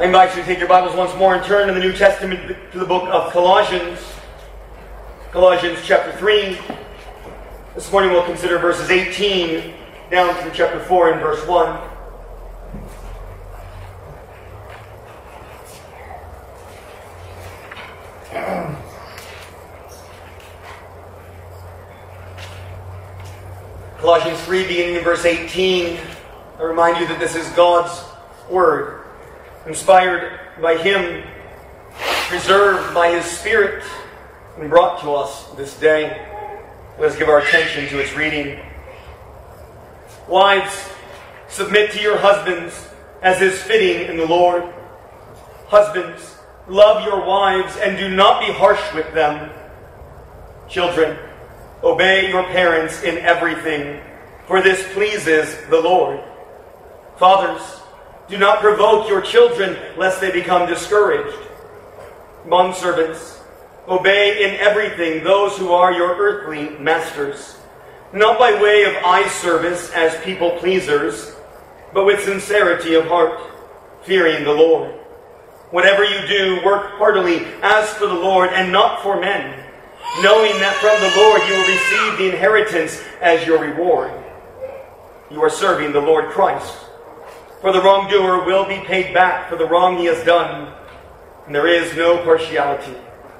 I invite you to take your Bibles once more and turn in the New Testament to the book of Colossians. Colossians chapter 3. This morning we'll consider verses 18 down through chapter 4 and verse 1. Colossians 3, beginning in verse 18. I remind you that this is God's Word, inspired by Him, preserved by His Spirit, and brought to us this day. Let us give our attention to its reading. Wives, submit to your husbands as is fitting in the Lord. Husbands, love your wives and do not be harsh with them. Children, obey your parents in everything, for this pleases the Lord. Fathers, do not provoke your children, lest they become discouraged. Bondservants, obey in everything those who are your earthly masters, not by way of eye service as people pleasers, but with sincerity of heart, fearing the Lord. Whatever you do, work heartily as for the Lord and not for men, knowing that from the Lord you will receive the inheritance as your reward. You are serving the Lord Christ. For the wrongdoer will be paid back for the wrong he has done, and there is no partiality.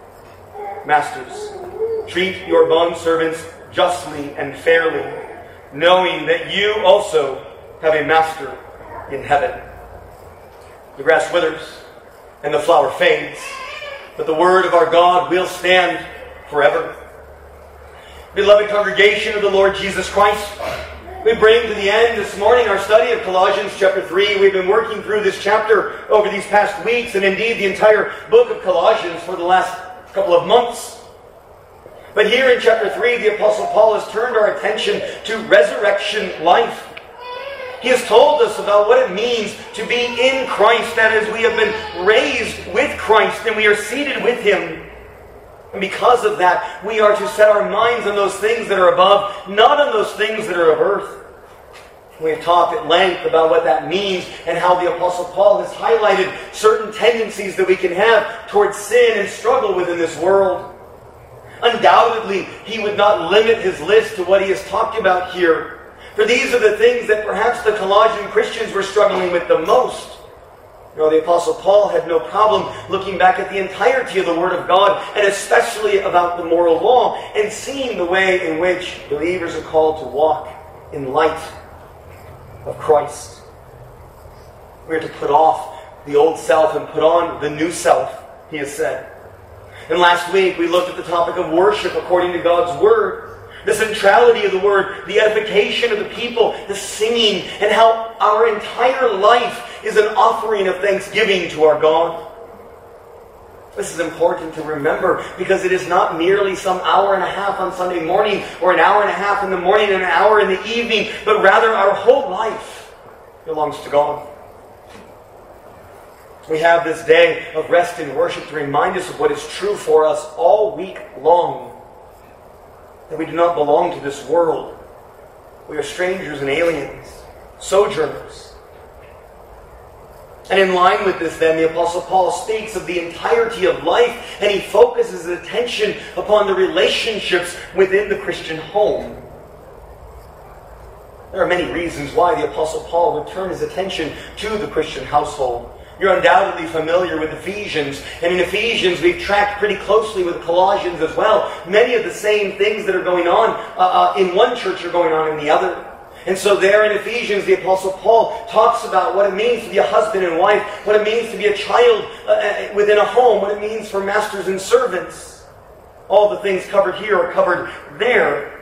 Masters, treat your bondservants justly and fairly, knowing that you also have a master in heaven. The grass withers and the flower fades, but the word of our God will stand forever. Beloved congregation of the Lord Jesus Christ, we bring to the end this morning our study of Colossians chapter 3. We've been working through this chapter over these past weeks, and indeed the entire book of Colossians for the last couple of months. But here in chapter 3, the Apostle Paul has turned our attention to resurrection life. He has told us about what it means to be in Christ, that is, we have been raised with Christ and we are seated with Him. And because of that, we are to set our minds on those things that are above, not on those things that are of earth. We have talked at length about what that means and how the Apostle Paul has highlighted certain tendencies that we can have towards sin and struggle within this world. Undoubtedly, he would not limit his list to what he has talked about here. For these are the things that perhaps the Colossian Christians were struggling with the most. You know, the Apostle Paul had no problem looking back at the entirety of the Word of God, and especially about the moral law, and seeing the way in which believers are called to walk in light of Christ. We are to put off the old self and put on the new self, he has said. And last week we looked at the topic of worship according to God's Word. The centrality of the Word, the edification of the people, the singing, and how our entire life is an offering of thanksgiving to our God. This is important to remember because it is not merely some hour and a half on Sunday morning or an hour and a half in the morning and an hour in the evening, but rather our whole life belongs to God. We have this day of rest and worship to remind us of what is true for us all week long. That we do not belong to this world. We are strangers and aliens, sojourners. And in line with this then, the Apostle Paul speaks of the entirety of life, and he focuses his attention upon the relationships within the Christian home. There are many reasons why the Apostle Paul would turn his attention to the Christian household. You're undoubtedly familiar with Ephesians. And in Ephesians, we've tracked pretty closely with Colossians as well. Many of the same things that are going on in one church are going on in the other. And so there in Ephesians, the Apostle Paul talks about what it means to be a husband and wife, what it means to be a child within a home, what it means for masters and servants. All the things covered here are covered there.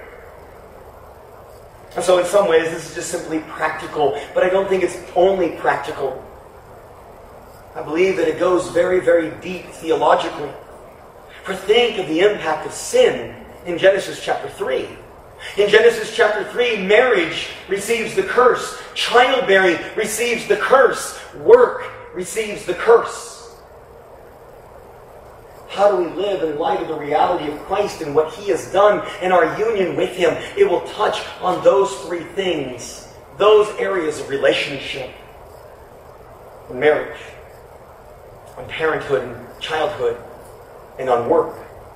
And so in some ways, this is just simply practical. But I don't think it's only practical. I believe that it goes very, very deep theologically. For think of the impact of sin in Genesis chapter 3. In Genesis chapter 3, marriage receives the curse. Childbearing receives the curse. Work receives the curse. How do we live in light of the reality of Christ and what He has done and our union with Him? It will touch on those three things, those areas of relationship. Marriage. on parenthood and childhood, and on work.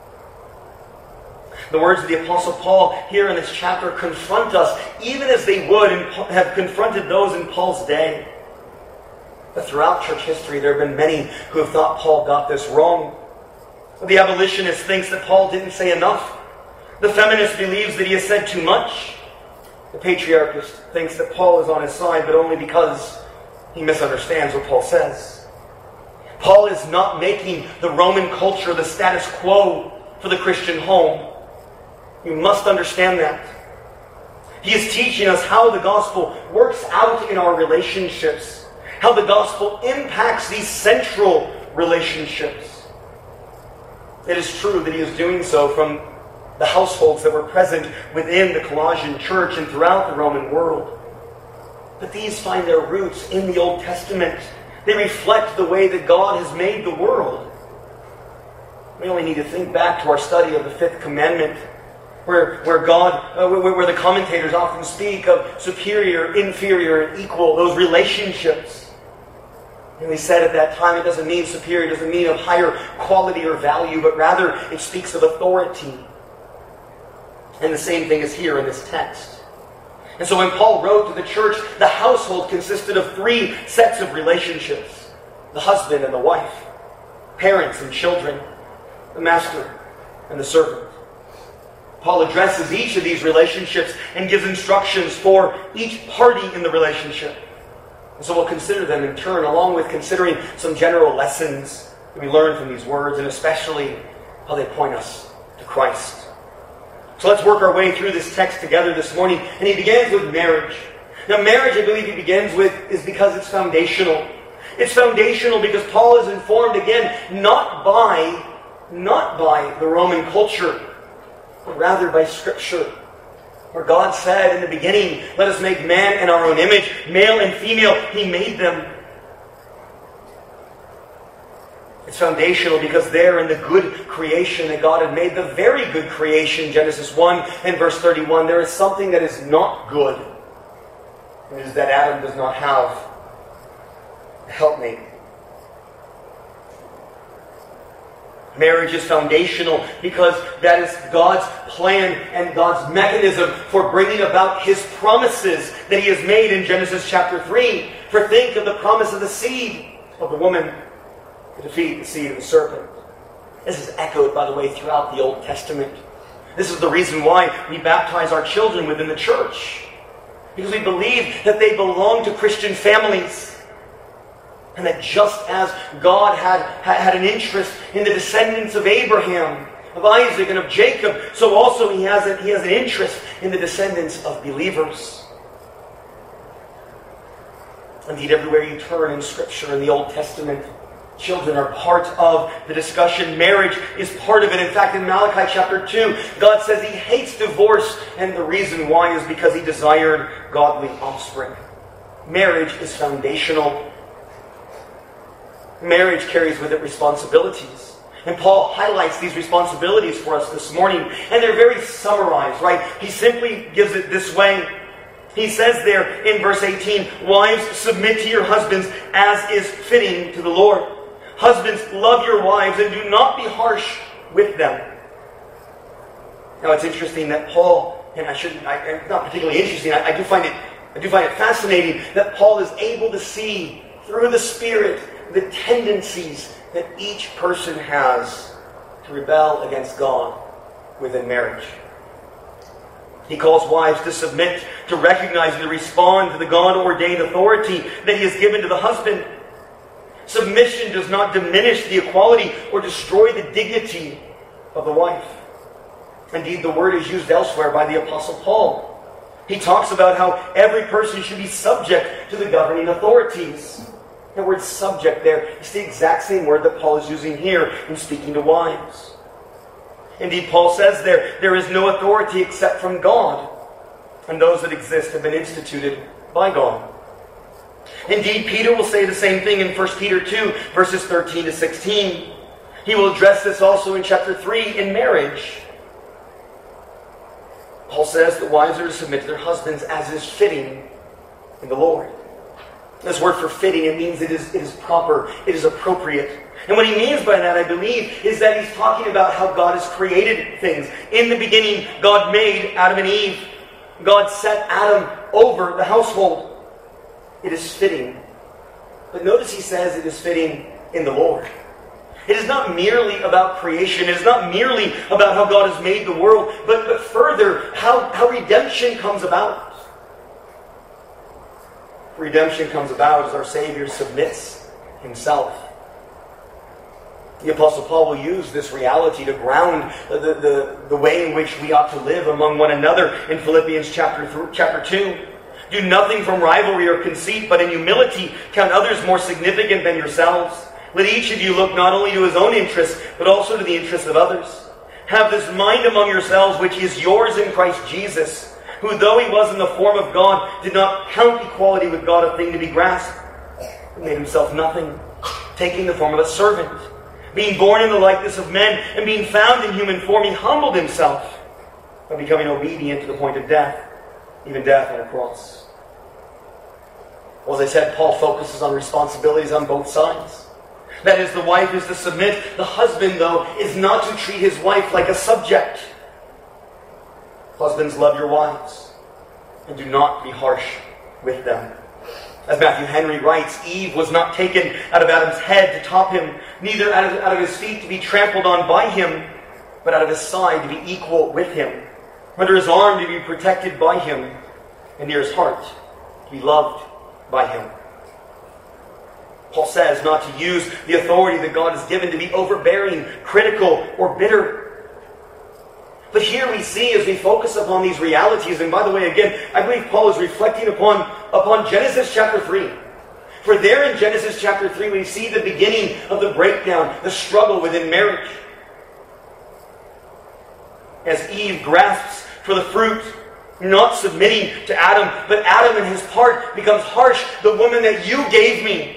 The words of the Apostle Paul here in this chapter confront us, even as they would and have confronted those in Paul's day. But throughout church history, there have been many who have thought Paul got this wrong. The abolitionist thinks that Paul didn't say enough. The feminist believes that he has said too much. The patriarchist thinks that Paul is on his side, but only because he misunderstands what Paul says. Paul is not making the Roman culture the status quo for the Christian home. You must understand that. He is teaching us how the gospel works out in our relationships, how the gospel impacts these central relationships. It is true that he is doing so from the households that were present within the Colossian church and throughout the Roman world. But these find their roots in the Old Testament. They reflect the way that God has made the world. We only need to think back to our study of the Fifth Commandment, where the commentators often speak of superior, inferior, and equal, those relationships. And we said at that time it doesn't mean superior, it doesn't mean of higher quality or value, but rather it speaks of authority. And the same thing is here in this text. And so when Paul wrote to the church, the household consisted of 3 sets of relationships: the husband and the wife, parents and children, the master and the servant. Paul addresses each of these relationships and gives instructions for each party in the relationship. And so we'll consider them in turn, along with considering some general lessons that we learn from these words, and especially how they point us to Christ. So let's work our way through this text together this morning. And he begins with marriage. Now marriage, I believe he begins with, is because it's foundational. It's foundational because Paul is informed again, not by the Roman culture, but rather by Scripture. Where God said in the beginning, let us make man in our own image, male and female, he made them. It's foundational because there in the good creation that God had made, the very good creation, Genesis 1 and verse 31, there is something that is not good. And it is that Adam does not have a helpmate. Marriage is foundational because that is God's plan and God's mechanism for bringing about His promises that He has made in Genesis chapter 3. For think of the promise of the seed of the woman to defeat the seed of the serpent. This is echoed, by the way, throughout the Old Testament. This is the reason why we baptize our children within the church. Because we believe that they belong to Christian families. And that just as God had an interest in the descendants of Abraham, of Isaac, and of Jacob, so also He has an interest in the descendants of believers. Indeed, everywhere you turn in Scripture, in the Old Testament, children are part of the discussion. Marriage is part of it. In fact, in Malachi chapter 2, God says He hates divorce, and the reason why is because He desired godly offspring. Marriage is foundational. Marriage carries with it responsibilities. And Paul highlights these responsibilities for us this morning. And they're very summarized, right? He simply gives it this way. He says there in verse 18, wives, submit to your husbands as is fitting to the Lord. Husbands, love your wives and do not be harsh with them. Now it's interesting that Paul, and not particularly interesting, I do find it fascinating that Paul is able to see through the Spirit the tendencies that each person has to rebel against God within marriage. He calls wives to submit, to recognize and to respond to the God-ordained authority that He has given to the husband. Submission does not diminish the equality or destroy the dignity of the wife. Indeed, the word is used elsewhere by the Apostle Paul. He talks about how every person should be subject to the governing authorities. The word subject there is the exact same word that Paul is using here in speaking to wives. Indeed, Paul says there is no authority except from God, and those that exist have been instituted by God. Indeed, Peter will say the same thing in 1 Peter 2, verses 13 to 16. He will address this also in chapter 3 in marriage. Paul says that wives are to submit to their husbands as is fitting in the Lord. This word for fitting, it means it is proper, it is appropriate. And what he means by that, I believe, is that he's talking about how God has created things. In the beginning, God made Adam and Eve. God set Adam over the household. It is fitting. But notice he says it is fitting in the Lord. It is not merely about creation. It is not merely about how God has made the world, but further, how redemption comes about. Redemption comes about as our Savior submits himself. The Apostle Paul will use this reality to ground the way in which we ought to live among one another in Philippians chapter 2. Do nothing from rivalry or conceit, but in humility count others more significant than yourselves. Let each of you look not only to his own interests, but also to the interests of others. Have this mind among yourselves, which is yours in Christ Jesus, who, though he was in the form of God, did not count equality with God a thing to be grasped. He made himself nothing, taking the form of a servant. Being born in the likeness of men, and being found in human form, he humbled himself by becoming obedient to the point of death, even death on a cross. Well, as I said, Paul focuses on responsibilities on both sides. That is, the wife is to submit. The husband, though, is not to treat his wife like a subject. Husbands, love your wives, and do not be harsh with them. As Matthew Henry writes, Eve was not taken out of Adam's head to top him, neither out of his feet to be trampled on by him, but out of his side to be equal with him, under his arm to be protected by him, and near his heart to be loved by him. Paul says not to use the authority that God has given to be overbearing, critical, or bitter. But here we see, as we focus upon these realities, and by the way, again, I believe Paul is reflecting upon Genesis chapter 3. For there in Genesis chapter 3, we see the beginning of the breakdown, the struggle within marriage. As Eve grasps for the fruit, not submitting to Adam, but Adam in his part becomes harsh. The woman that you gave me.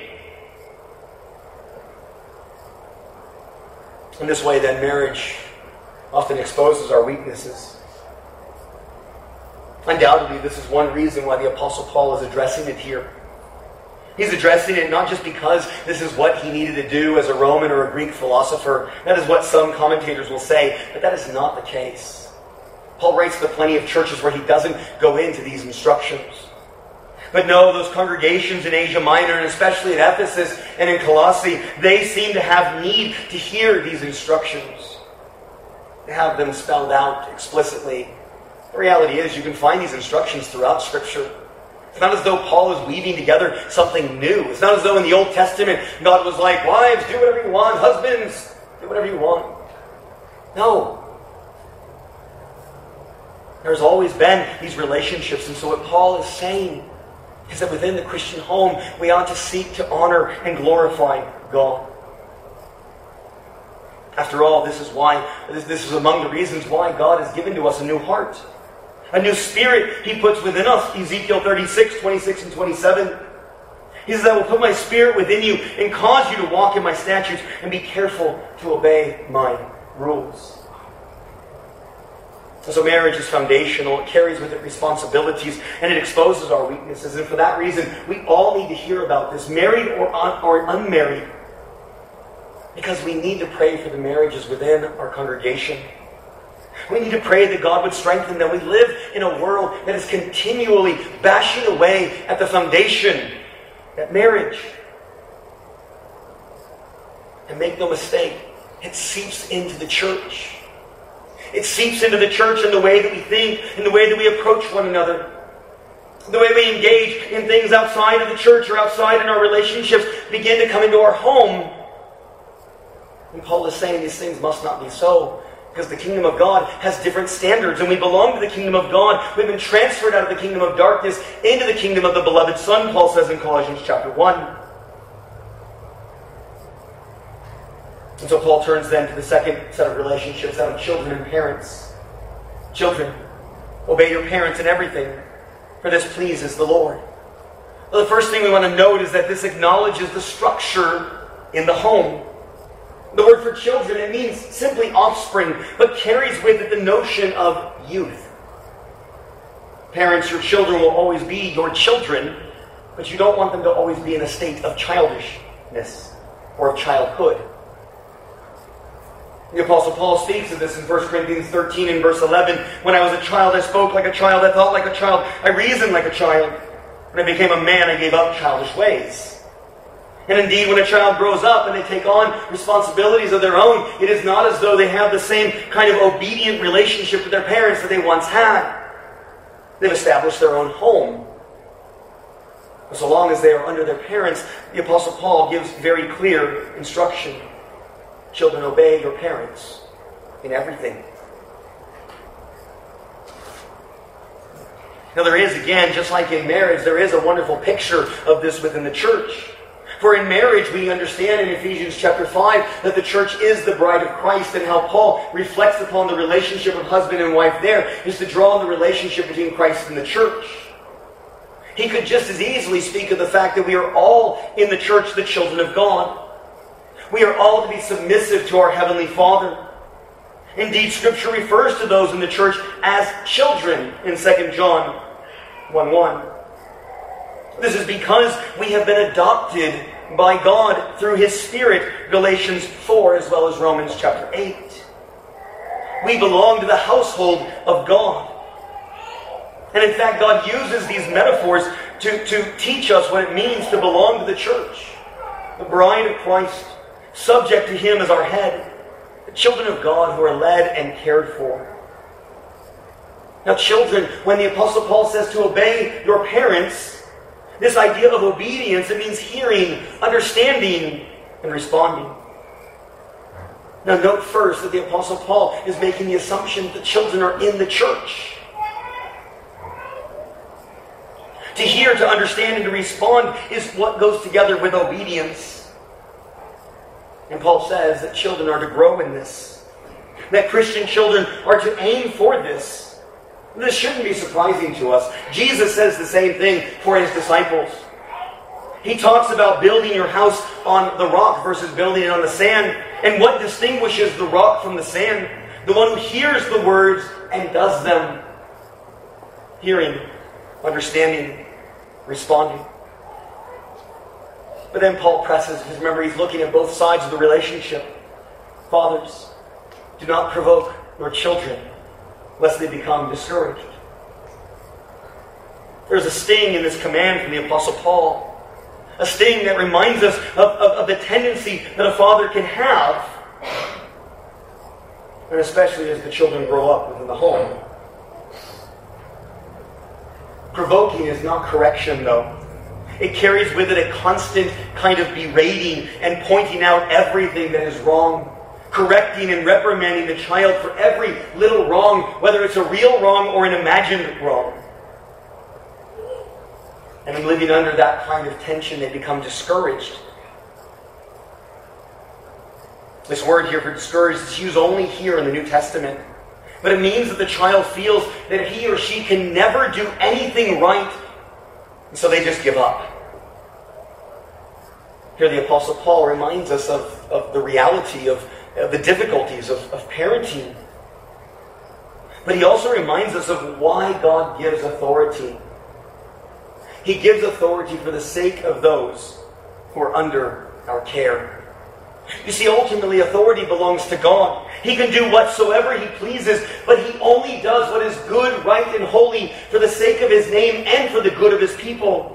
In this way, then, marriage often exposes our weaknesses. Undoubtedly, this is one reason why the Apostle Paul is addressing it here. He's addressing it not just because this is what he needed to do as a Roman or a Greek philosopher. That is what some commentators will say, but that is not the case. Paul writes to plenty of churches where he doesn't go into these instructions. But no, those congregations in Asia Minor, and especially at Ephesus and in Colossae, they seem to have need to hear these instructions, to have them spelled out explicitly. The reality is, you can find these instructions throughout Scripture. It's not as though Paul is weaving together something new. It's not as though in the Old Testament God was like, wives, do whatever you want. Husbands, do whatever you want. No. There's always been these relationships. And so what Paul is saying is that within the Christian home, we ought to seek to honor and glorify God. After all, this is among the reasons why God has given to us a new heart. A new spirit he puts within us. Ezekiel 36, 26 and 27. He says, I will put my spirit within you and cause you to walk in my statutes and be careful to obey my rules. And so marriage is foundational. It carries with it responsibilities and it exposes our weaknesses. And for that reason, we all need to hear about this, married or unmarried. Because we need to pray for the marriages within our congregation. We need to pray that God would strengthen them. We live in a world that is continually bashing away at the foundation, at marriage. And make no mistake, it seeps into the church. It seeps into the church in the way that we think, in the way that we approach one another. The way we engage in things outside of the church or outside in our relationships begin to come into our home. And Paul is saying these things must not be so, because the kingdom of God has different standards, and we belong to the kingdom of God. We've been transferred out of the kingdom of darkness into the kingdom of the beloved Son, Paul says in Colossians chapter 1. And so Paul turns then to the second set of relationships, that of children and parents. Children, obey your parents in everything, for this pleases the Lord. Well, the first thing we want to note is that this acknowledges the structure in the home. The word for children, it means simply offspring, but carries with it the notion of youth. Parents, your children will always be your children, but you don't want them to always be in a state of childishness or of childhood. The Apostle Paul speaks of this in 1 Corinthians 13 and verse 11. When I was a child, I spoke like a child, I thought like a child, I reasoned like a child. When I became a man, I gave up childish ways. And indeed, when a child grows up and they take on responsibilities of their own, it is not as though they have the same kind of obedient relationship with their parents that they once had. They've established their own home. But so long as they are under their parents, the Apostle Paul gives very clear instruction. Children, obey your parents in everything. Now there is, again, just like in marriage, there is a wonderful picture of this within the church. For in marriage, we understand in Ephesians chapter 5 that the church is the bride of Christ, and how Paul reflects upon the relationship of husband and wife there is to draw on the relationship between Christ and the church. He could just as easily speak of the fact that we are all in the church the children of God. We are all to be submissive to our Heavenly Father. Indeed, Scripture refers to those in the church as children in 2 John 1:1. This is because we have been adopted by God through His Spirit, Galatians 4 as well as Romans chapter 8. We belong to the household of God. And in fact, God uses these metaphors to teach us what it means to belong to the church. The bride of Christ, subject to Him as our head. The children of God who are led and cared for. Now children, when the Apostle Paul says to obey your parents, this idea of obedience, it means hearing, understanding, and responding. Now note first that the Apostle Paul is making the assumption that children are in the church. To hear, to understand, and to respond is what goes together with obedience. And Paul says that children are to grow in this. That Christian children are to aim for this. This shouldn't be surprising to us. Jesus says the same thing for His disciples. He talks about building your house on the rock versus building it on the sand. And what distinguishes the rock from the sand? The one who hears the words and does them. Hearing, understanding, responding. But then Paul presses, because remember he's looking at both sides of the relationship. Fathers, do not provoke your children, lest they become discouraged. There's a sting in this command from the Apostle Paul. A sting that reminds us of the tendency that a father can have, and especially as the children grow up within the home. Provoking is not correction, though. It carries with it a constant kind of berating and pointing out everything that is wrong. Correcting and reprimanding the child for every little wrong, whether it's a real wrong or an imagined wrong. And in living under that kind of tension, they become discouraged. This word here for discouraged is used only here in the New Testament. But it means that the child feels that he or she can never do anything right, and so they just give up. Here the Apostle Paul reminds us of the reality of the difficulties of parenting. But he also reminds us of why God gives authority. He gives authority for the sake of those who are under our care. You see, ultimately authority belongs to God. He can do whatsoever He pleases, but He only does what is good, right, and holy for the sake of His name and for the good of His people.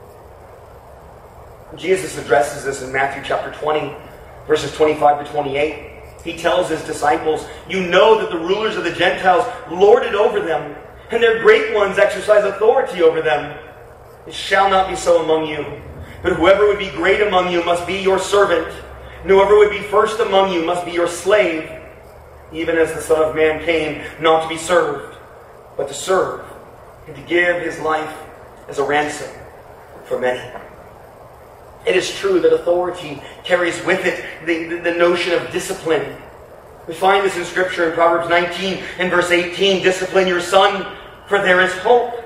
Jesus addresses this in Matthew chapter 20, verses 25 to 28. He tells His disciples, "You know that the rulers of the Gentiles lord it over them, and their great ones exercise authority over them. It shall not be so among you. But whoever would be great among you must be your servant, and whoever would be first among you must be your slave, even as the Son of Man came not to be served, but to serve, and to give His life as a ransom for many." It is true that authority carries with it the notion of discipline. We find this in Scripture in Proverbs 19 and verse 18. "Discipline your son, for there is hope."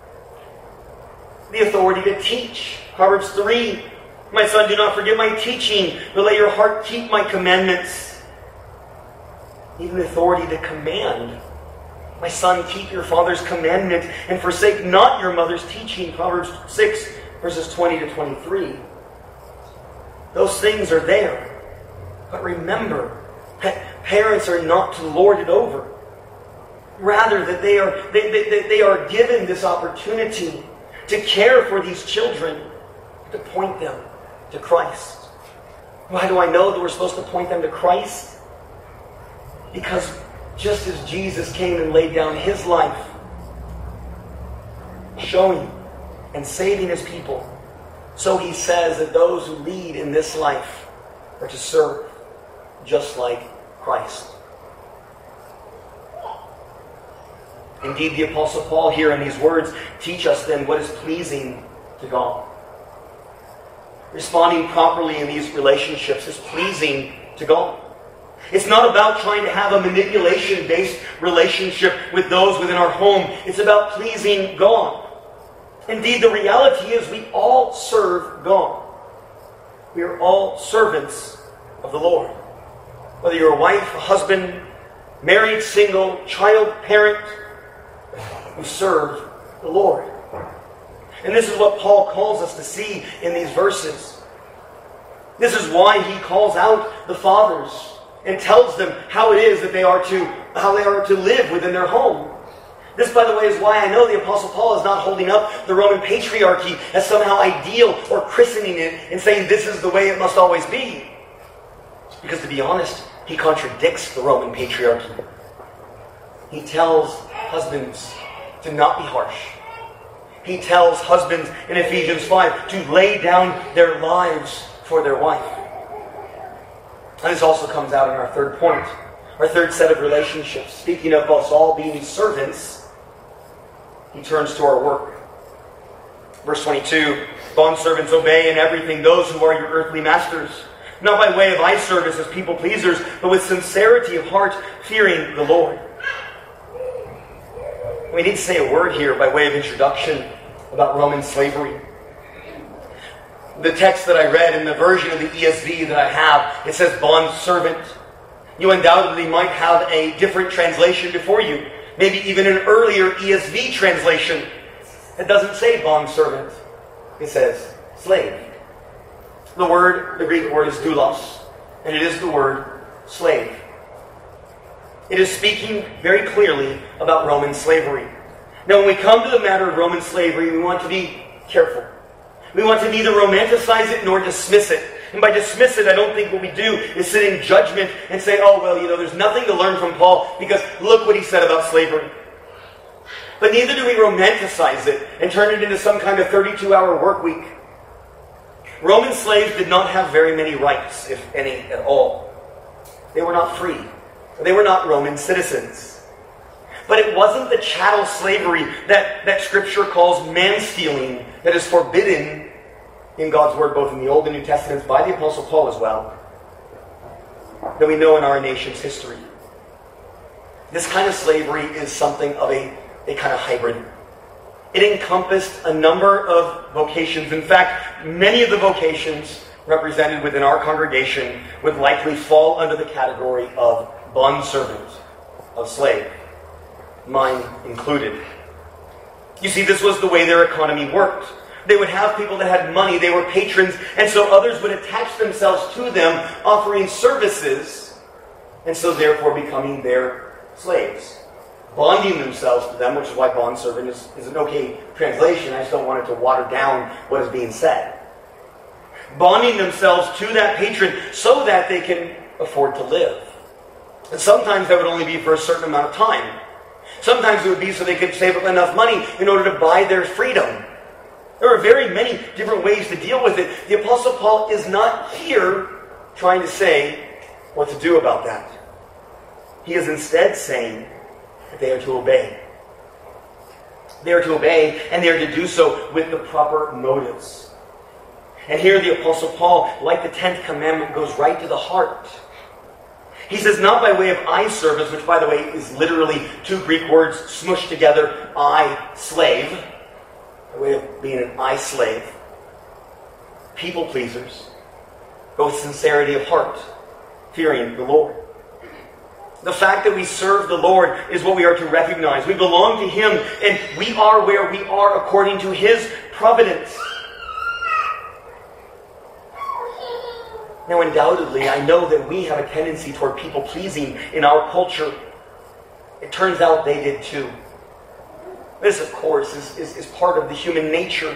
The authority to teach. Proverbs 3. "My son, do not forget my teaching, but let your heart keep my commandments." Even the authority to command. "My son, keep your father's commandment, and forsake not your mother's teaching." Proverbs 6, verses 20 to 23. Those things are there. But remember that parents are not to lord it over. Rather, that they are given this opportunity to care for these children, to point them to Christ. Why do I know that we're supposed to point them to Christ? Because just as Jesus came and laid down his life, showing and saving his people, so he says that those who lead in this life are to serve just like Christ. Indeed, the Apostle Paul here in these words teach us then what is pleasing to God. Responding properly in these relationships is pleasing to God. It's not about trying to have a manipulation-based relationship with those within our home. It's about pleasing God. Indeed, the reality is we all serve God. We are all servants of the Lord. Whether you're a wife, a husband, married, single, child, parent, we serve the Lord. And this is what Paul calls us to see in these verses. This is why he calls out the fathers and tells them how it is that they are to live within their home. This, by the way, is why I know the Apostle Paul is not holding up the Roman patriarchy as somehow ideal or christening it and saying this is the way it must always be. Because to be honest, he contradicts the Roman patriarchy. He tells husbands to not be harsh. He tells husbands in Ephesians 5 to lay down their lives for their wife. And this also comes out in our third point, our third set of relationships. Speaking of us all being servants, he turns to our work. Verse 22, bondservants, obey in everything those who are your earthly masters, not by way of eye service as people pleasers, but with sincerity of heart, fearing the Lord. We need to say a word here by way of introduction about Roman slavery. The text that I read in the version of the ESV that I have, it says bondservant. You undoubtedly might have a different translation before you. Maybe even an earlier ESV translation. It doesn't say bondservant. It says slave. The Greek word is doulos, and it is the word slave. It is speaking very clearly about Roman slavery. Now, when we come to the matter of Roman slavery, we want to be careful. We want to neither romanticize it nor dismiss it. And by dismiss it, I don't think what we do is sit in judgment and say, oh, well, there's nothing to learn from Paul because look what he said about slavery. But neither do we romanticize it and turn it into some kind of 32-hour work week. Roman slaves did not have very many rights, if any at all. They were not free. They were not Roman citizens. But it wasn't the chattel slavery that Scripture calls man-stealing that is forbidden in God's Word, both in the Old and New Testaments, by the Apostle Paul as well, that we know in our nation's history. This kind of slavery is something of a kind of hybrid. It encompassed a number of vocations. In fact, many of the vocations represented within our congregation would likely fall under the category of bondservant, of slave, mine included. You see, this was the way their economy worked. They would have people that had money, they were patrons, and so others would attach themselves to them, offering services, and so therefore becoming their slaves. Bonding themselves to them, which is why bondservant is an okay translation. I just don't want it to water down what is being said. Bonding themselves to that patron so that they can afford to live. And sometimes that would only be for a certain amount of time. Sometimes it would be so they could save up enough money in order to buy their freedom. There are very many different ways to deal with it. The Apostle Paul is not here trying to say what to do about that. He is instead saying that they are to obey. They are to obey, and they are to do so with the proper motives. And here the Apostle Paul, like the 10th commandment, goes right to the heart. He says, not by way of eye service, which, by the way, is literally two Greek words smushed together, eye, slave, by way of being an eye slave. People pleasers, but with sincerity of heart, fearing the Lord. The fact that we serve the Lord is what we are to recognize. We belong to Him, and we are where we are according to His providence. Now, undoubtedly, I know that we have a tendency toward people-pleasing in our culture. It turns out they did too. This, of course, is part of the human nature.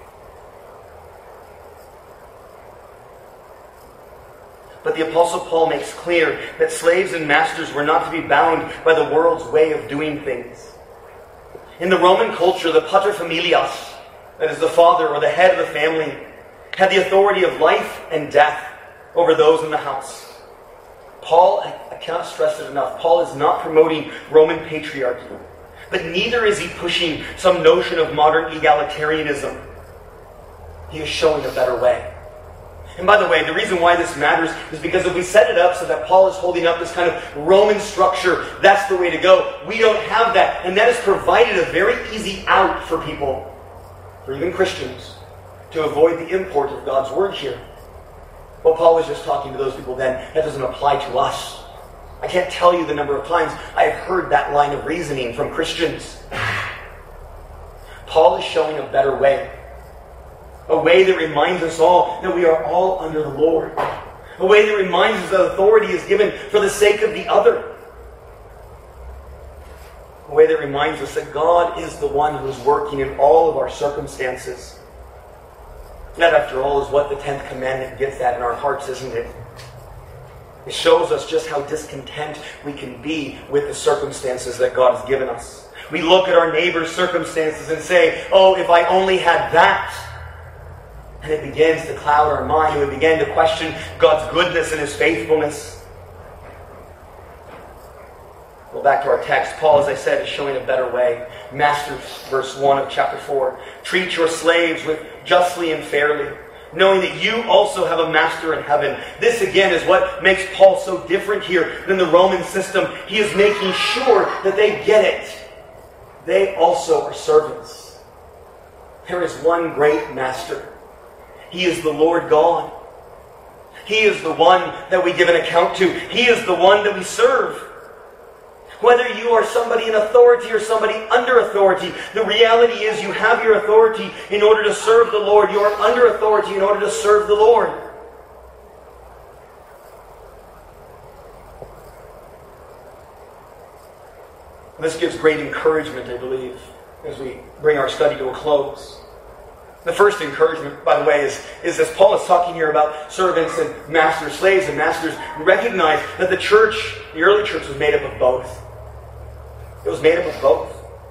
But the Apostle Paul makes clear that slaves and masters were not to be bound by the world's way of doing things. In the Roman culture, the paterfamilias, that is the father or the head of the family, had the authority of life and death over those in the house. Paul, I cannot stress it enough, Paul is not promoting Roman patriarchy, but neither is he pushing some notion of modern egalitarianism. He is showing a better way. And by the way, the reason why this matters is because if we set it up so that Paul is holding up this kind of Roman structure, that's the way to go. We don't have that. And that has provided a very easy out for people, for even Christians, to avoid the import of God's word here. Well, Paul was just talking to those people then. That doesn't apply to us. I can't tell you the number of times I have heard that line of reasoning from Christians. Paul is showing a better way. A way that reminds us all that we are all under the Lord. A way that reminds us that authority is given for the sake of the other. A way that reminds us that God is the one who is working in all of our circumstances. That, after all, is what the 10th commandment gets at in our hearts, isn't it? It shows us just how discontent we can be with the circumstances that God has given us. We look at our neighbor's circumstances and say, oh, if I only had that. And it begins to cloud our mind. We begin to question God's goodness and His faithfulness. Well, back to our text. Paul, as I said, is showing a better way. Masters, verse 1 of chapter 4. Treat your slaves with justly and fairly, knowing that you also have a master in heaven. This, again, is what makes Paul so different here than the Roman system. He is making sure that they get it. They also are servants. There is one great master. He is the Lord God. He is the one that we give an account to. He is the one that we serve. Whether you are somebody in authority or somebody under authority, the reality is you have your authority in order to serve the Lord. You are under authority in order to serve the Lord. This gives great encouragement, I believe, as we bring our study to a close. The first encouragement, by the way, is as Paul is talking here about servants and masters, slaves and masters, recognize that the church, the early church, was made up of both. It was made up of both.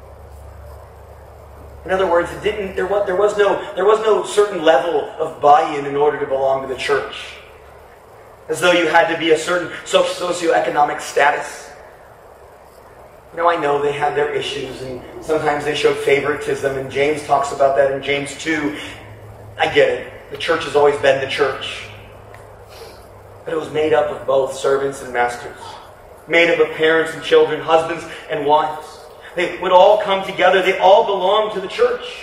In other words, there was no certain level of buy-in in order to belong to the church. As though you had to be a certain socioeconomic status. Now, I know they had their issues, and sometimes they showed favoritism, and James talks about that in James 2. I get it. The church has always been the church. But it was made up of both servants and masters. Made up of parents and children, husbands and wives. They would all come together. They all belonged to the church.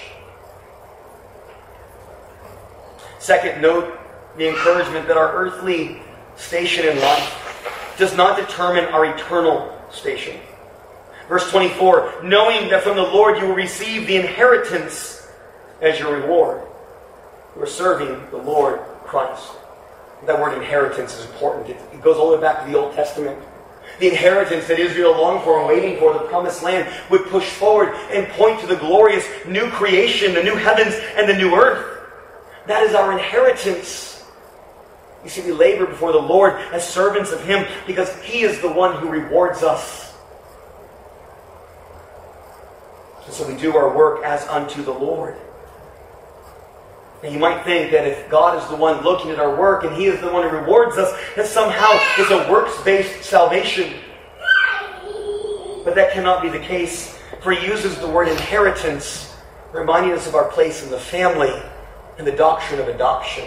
Second, note the encouragement that our earthly station in life does not determine our eternal station. Verse 24, knowing that from the Lord you will receive the inheritance as your reward. You are serving the Lord Christ. That word inheritance is important. It goes all the way back to the Old Testament. The inheritance that Israel longed for and waiting for, the promised land, would push forward and point to the glorious new creation, the new heavens and the new earth. That is our inheritance. You see, we labor before the Lord as servants of Him because He is the one who rewards us. And so we do our work as unto the Lord. And you might think that if God is the one looking at our work and He is the one who rewards us, that somehow it's a works-based salvation. But that cannot be the case, for He uses the word inheritance, reminding us of our place in the family and the doctrine of adoption.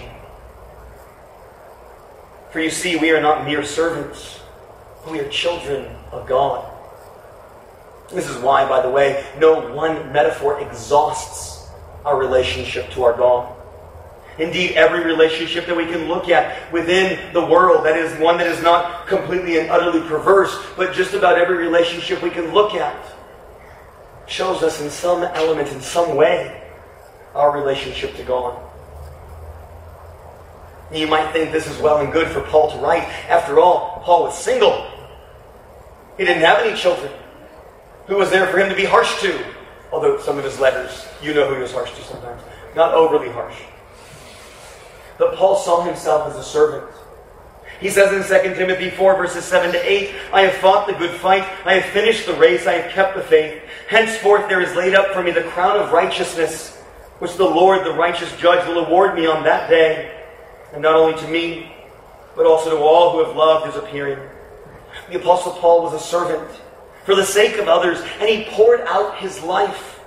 For you see, we are not mere servants, we are children of God. This is why, by the way, no one metaphor exhausts our relationship to our God. Indeed, every relationship that we can look at within the world, that is one that is not completely and utterly perverse, but just about every relationship we can look at, shows us in some element, in some way, our relationship to God. You might think this is well and good for Paul to write. After all, Paul was single. He didn't have any children. Who was there for him to be harsh to? Although some of his letters, you know who he was harsh to sometimes. Not overly harsh. But Paul saw himself as a servant. He says in 2 Timothy 4, verses 7 to 8, I have fought the good fight, I have finished the race, I have kept the faith. Henceforth there is laid up for me the crown of righteousness, which the Lord, the righteous judge, will award me on that day, and not only to me, but also to all who have loved his appearing. The Apostle Paul was a servant for the sake of others, and he poured out his life.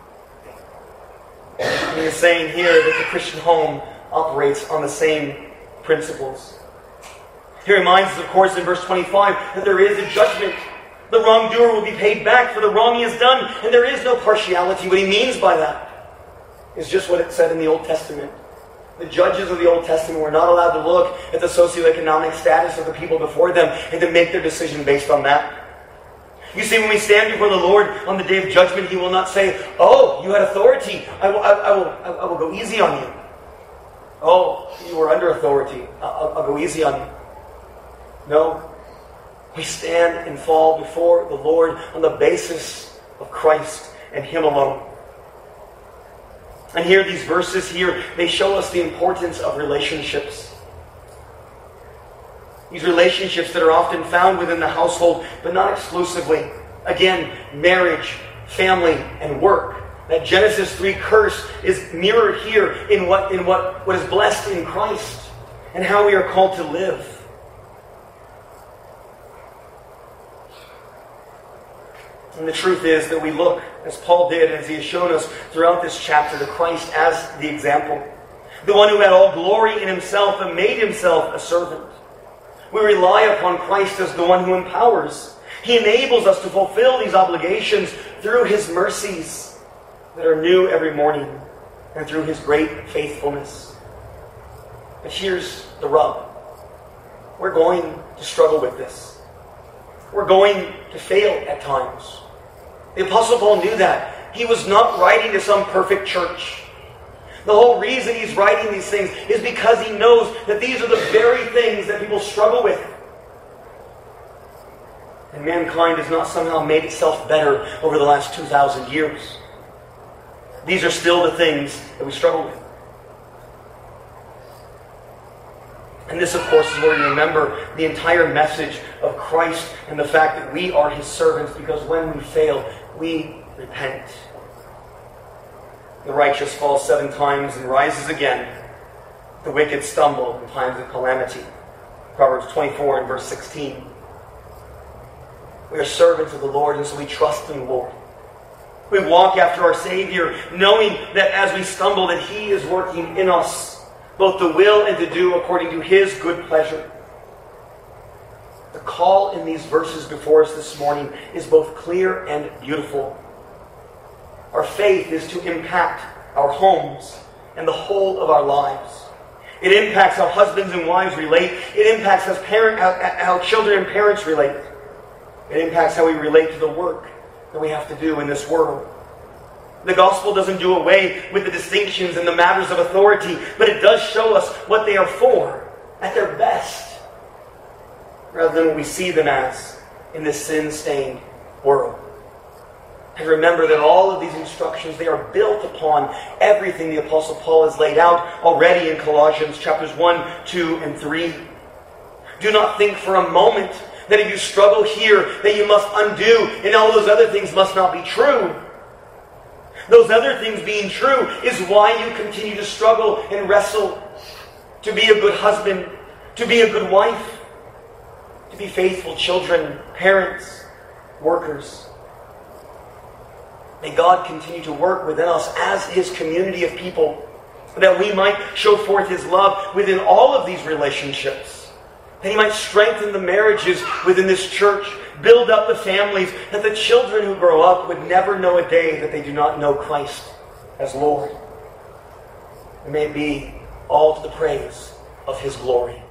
And he is saying here that the Christian home operates on the same principles. He reminds us, of course, in verse 25, that there is a judgment. The wrongdoer will be paid back for the wrong he has done, and there is no partiality. What he means by that is just what it said in the Old Testament. The judges of the Old Testament were not allowed to look at the socioeconomic status of the people before them and to make their decision based on that. You see, when we stand before the Lord on the day of judgment, He will not say, "Oh, you had authority. I will go easy on you. Oh, you were under authority. I'll go easy on you." No. We stand and fall before the Lord on the basis of Christ and Him alone. And here, these verses here, they show us the importance of relationships. These relationships that are often found within the household, but not exclusively. Again, marriage, family, and work. That Genesis 3 curse is mirrored here in what is blessed in Christ and how we are called to live. And the truth is that we look, as Paul did, as he has shown us throughout this chapter, to Christ as the example. The one who had all glory in himself and made himself a servant. We rely upon Christ as the one who empowers. He enables us to fulfill these obligations through His mercies that are new every morning and through His great faithfulness. But here's the rub. We're going to struggle with this. We're going to fail at times. The Apostle Paul knew that. He was not writing to some perfect church. The whole reason he's writing these things is because he knows that these are the very things that people struggle with. And mankind has not somehow made itself better over the last 2,000 years. These are still the things that we struggle with. And this, of course, is where we remember the entire message of Christ and the fact that we are His servants, because when we fail, we repent. The righteous falls 7 times and rises again. The wicked stumble in times of calamity. Proverbs 24 and verse 16. We are servants of the Lord, and so we trust in the Lord. We walk after our Savior, knowing that as we stumble, that He is working in us both to will and to do according to His good pleasure. The call in these verses before us this morning is both clear and beautiful. Our faith is to impact our homes and the whole of our lives. It impacts how husbands and wives relate. It impacts how children and parents relate. It impacts how we relate to the work that we have to do in this world. The gospel doesn't do away with the distinctions and the matters of authority, but it does show us what they are for at their best, rather than what we see them as in this sin-stained world. And remember that all of these instructions, they are built upon everything the Apostle Paul has laid out already in Colossians chapters 1, 2, and 3. Do not think for a moment that if you struggle here, that you must undo, and all those other things must not be true. Those other things being true is why you continue to struggle and wrestle to be a good husband, to be a good wife, to be faithful children, parents, workers. May God continue to work within us as His community of people, that we might show forth His love within all of these relationships, that He might strengthen the marriages within this church, build up the families, that the children who grow up would never know a day that they do not know Christ as Lord. And may it be all to the praise of His glory.